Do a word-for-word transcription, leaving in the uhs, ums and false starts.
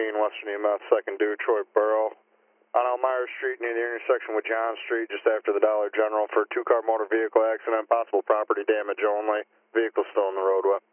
fourteen Western E M F, second due, Troy Borough. On Elmira Street near the intersection with John Street, just after the Dollar General, for a two-car motor vehicle accident, possible property damage only. Vehicle still in the roadway.